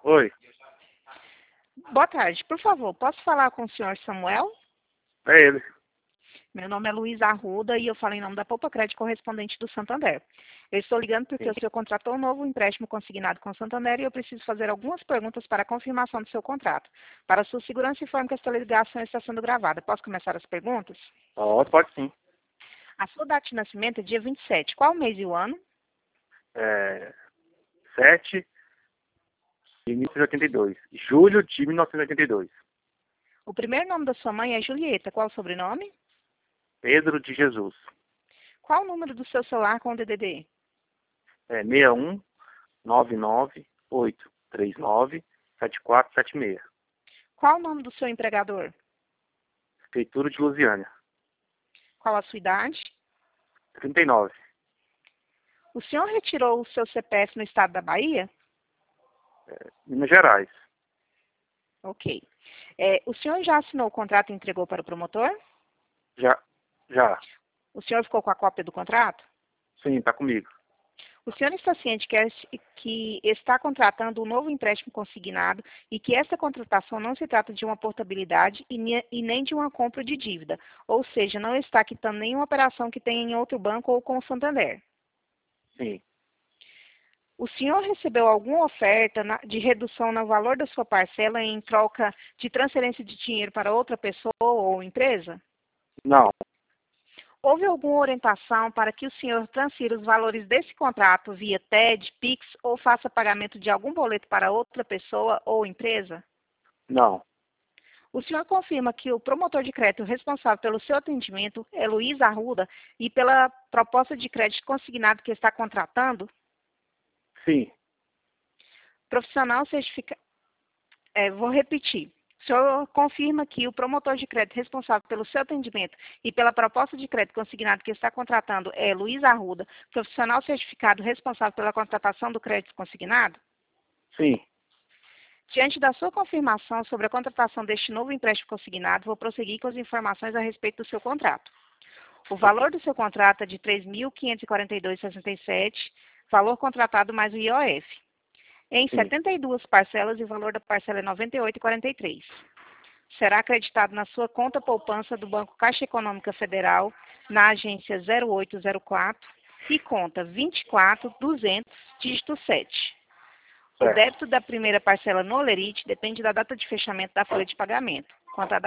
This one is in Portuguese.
Oi, Boa tarde. Por favor, posso falar com o senhor Samuel? é ele. Meu nome é Luiz Arruda e eu falo em nome da Poupa Crédito correspondente do Santander. Eu estou ligando porque Sim. o senhor contratou um novo empréstimo consignado com o Santander e eu preciso fazer algumas perguntas para a confirmação do seu contrato. Para sua segurança, informe que esta ligação está sendo gravada. Posso começar as perguntas? Pode sim. A sua data de nascimento é dia 27. Qual o mês e o ano? 7 de 1982. Julho de 1982. O primeiro nome da sua mãe é Julieta. Qual o sobrenome? Pedro de Jesus. Qual o número do seu celular com o DDD? 61 99 839 7476. Qual o nome do seu empregador? Prefeitura de Lusiânia. Qual a sua idade? 39. O senhor retirou o seu CPF no estado da Bahia? Minas Gerais. Ok. O senhor já assinou o contrato e entregou para o promotor? Já. O senhor ficou com a cópia do contrato? Sim, tá comigo. O senhor está ciente que está contratando um novo empréstimo consignado e que esta contratação não se trata de uma portabilidade e nem de uma compra de dívida, ou seja, não está quitando nenhuma operação que tenha em outro banco ou com o Santander. Sim. O senhor recebeu alguma oferta de redução no valor da sua parcela em troca de transferência de dinheiro para outra pessoa ou empresa? Não. Houve alguma orientação para que o senhor transfira os valores desse contrato via TED, Pix ou faça pagamento de algum boleto para outra pessoa ou empresa? Não. O senhor confirma que o promotor de crédito responsável pelo seu atendimento é Luiz Arruda e pela proposta de crédito consignado que está contratando? Sim. Profissional certificado. Vou repetir. O senhor confirma que o promotor de crédito responsável pelo seu atendimento e pela proposta de crédito consignado que está contratando é Luiz Arruda, profissional certificado responsável pela contratação do crédito consignado? Sim. Diante da sua confirmação sobre a contratação deste novo empréstimo consignado, vou prosseguir com as informações a respeito do seu contrato. O valor do seu contrato é de R$ 3.542,67, valor contratado mais o IOF. Em Sim. 72 parcelas e o valor da parcela é R$ 98,43. Será acreditado na sua conta poupança do Banco Caixa Econômica Federal, na agência 0804 e conta 24200, dígito 7. O Certo. débito da primeira parcela no Olerite depende da data de fechamento da folha de pagamento. Quanto à